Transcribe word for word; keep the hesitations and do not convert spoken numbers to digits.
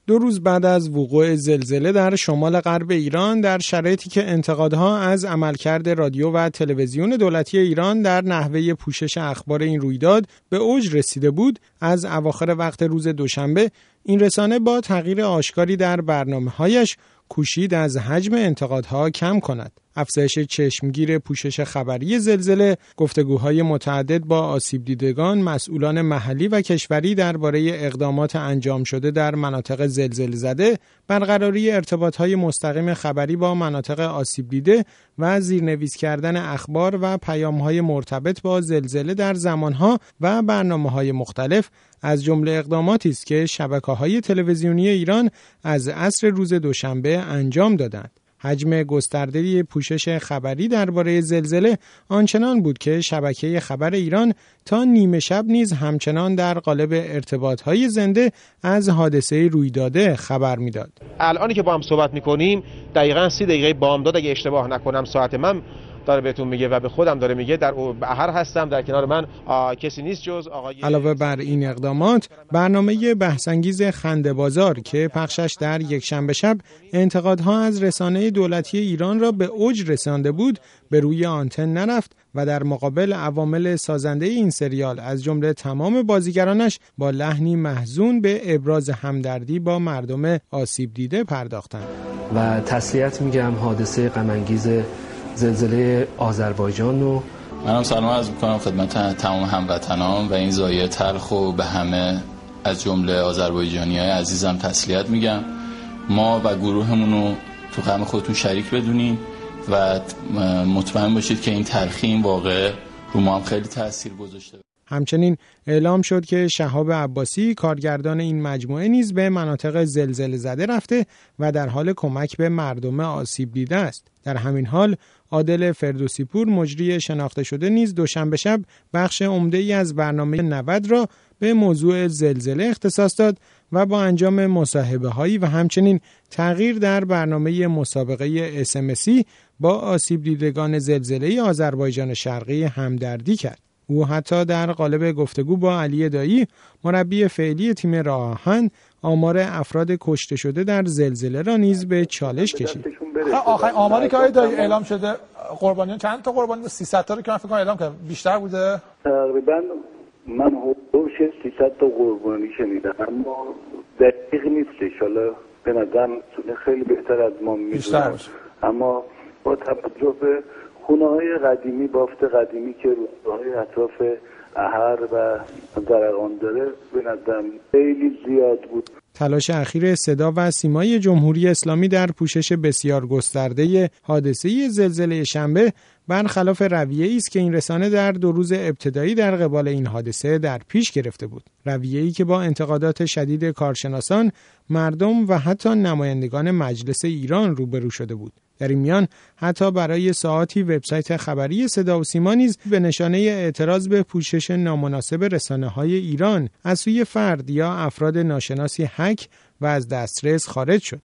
دو روز بعد از وقوع زلزله در شمال غرب ایران، در شرایطی که انتقادها از عملکرد رادیو و تلویزیون دولتی ایران در نحوه پوشش اخبار این رویداد به اوج رسیده بود، از اواخر وقت روز دوشنبه این رسانه با تغییر آشکاری در برنامه‌هایش کوشید از حجم انتقادها کم کند. افزایش چشمگیر پوشش خبری زلزله، گفتگوهای متعدد با آسیب دیدگان، مسئولان محلی و کشوری درباره اقدامات انجام شده در مناطق زلزله زده، برقراری ارتباطهای مستقیم خبری با مناطق آسیب دیده و زیرنویس کردن اخبار و پیام‌های مرتبط با زلزله در زمانها و برنامه‌های مختلف از جمله اقداماتی است که شبکه‌های تلویزیونی ایران از عصر روز دوشنبه انجام دادند. حجم گسترده پوشش خبری درباره زلزله آنچنان بود که شبکه خبر ایران تا نیمه شب نیز همچنان در قالب ارتباط‌های زنده از حادثه رویداده خبر می‌داد. الانی که با هم صحبت می‌کنیم دقیقاً سی دقیقه بامداد اگه اشتباه نکنم ساعت من داره بهتون میگه و به خودم داره میگه. در بحر هستم، در کنار من کسی نیست جز آقای. علاوه بر این اقدامات، برنامه بحث‌انگیز خنده بازار که پخشش در یک شنبه شب انتقادها از رسانه دولتی ایران را به اوج رسانده بود، به روی آنتن نرفت و در مقابل عوامل سازنده این سریال از جمله تمام بازیگرانش با لحنی محزون به ابراز همدردی با مردم آسیب دیده پرداختند. و تسلیت میگم حادثه غم انگیز زلزله آذربایجان رو. منم سلام عرض می‌کنم خدمت تمام هموطنان و این ضایعه تلخ و به همه از جمله آذربایجانی‌های عزیزم تسلیت میگم. ما و گروهمون رو تو غم خودتون شریک بدونین و مطمئن باشید که این تلخی این واقعه رو ما هم خیلی تاثیر گذاشته. همچنین اعلام شد که شهاب عباسی کارگردان این مجموعه نیز به مناطق زلزله زده رفته و در حال کمک به مردم آسیب دیده است. در همین حال عادل فردوسی پور مجری شناخته شده نیز دوشنبه شب بخش عمده‌ای از برنامه نود را به موضوع زلزله اختصاص داد و با انجام مصاحبه‌هایی و همچنین تغییر در برنامه مسابقه اس ام اسی با آسیب دیدگان زلزله آذربایجان شرقی همدردی کرد. او حتی در قالب گفتگو با علی دایی، مربی فعلی تیم راه آهن، آمار افراد کشته شده در زلزله را نیز به چالش کشید. آخرین آماری که آقای دایی اعلام شده قربانیان چند تا قربانی؟ سیصد تا رو که من فکر کنم اعلام کردم، بیشتر بوده تقریبا. من حدود سیصد تا قربانی شنیدم اما دقیق نیست. حالا به نظرم خیلی بهتر از ما میدونم، اما با توجه به خونه‌های قدیمی، بافت قدیمی که روستاهای اطراف اهر و زرقان داره، به نظرم خیلی زیاد بود. تلاش اخیر صدا و سیمای جمهوری اسلامی در پوشش بسیار گسترده حادثه زلزله شنبه برخلاف رویه‌ای است که این رسانه در دو روز ابتدایی در قبال این حادثه در پیش گرفته بود. رویه‌ای که با انتقادات شدید کارشناسان، مردم و حتی نمایندگان مجلس ایران روبرو شده بود. در این میان حتی برای ساعاتی وبسایت خبری صدا و سیما نیز به نشانه اعتراض به پوشش نامناسب رسانه‌های ایران از سوی فرد یا افراد ناشناسی هک و از دسترس خارج شد.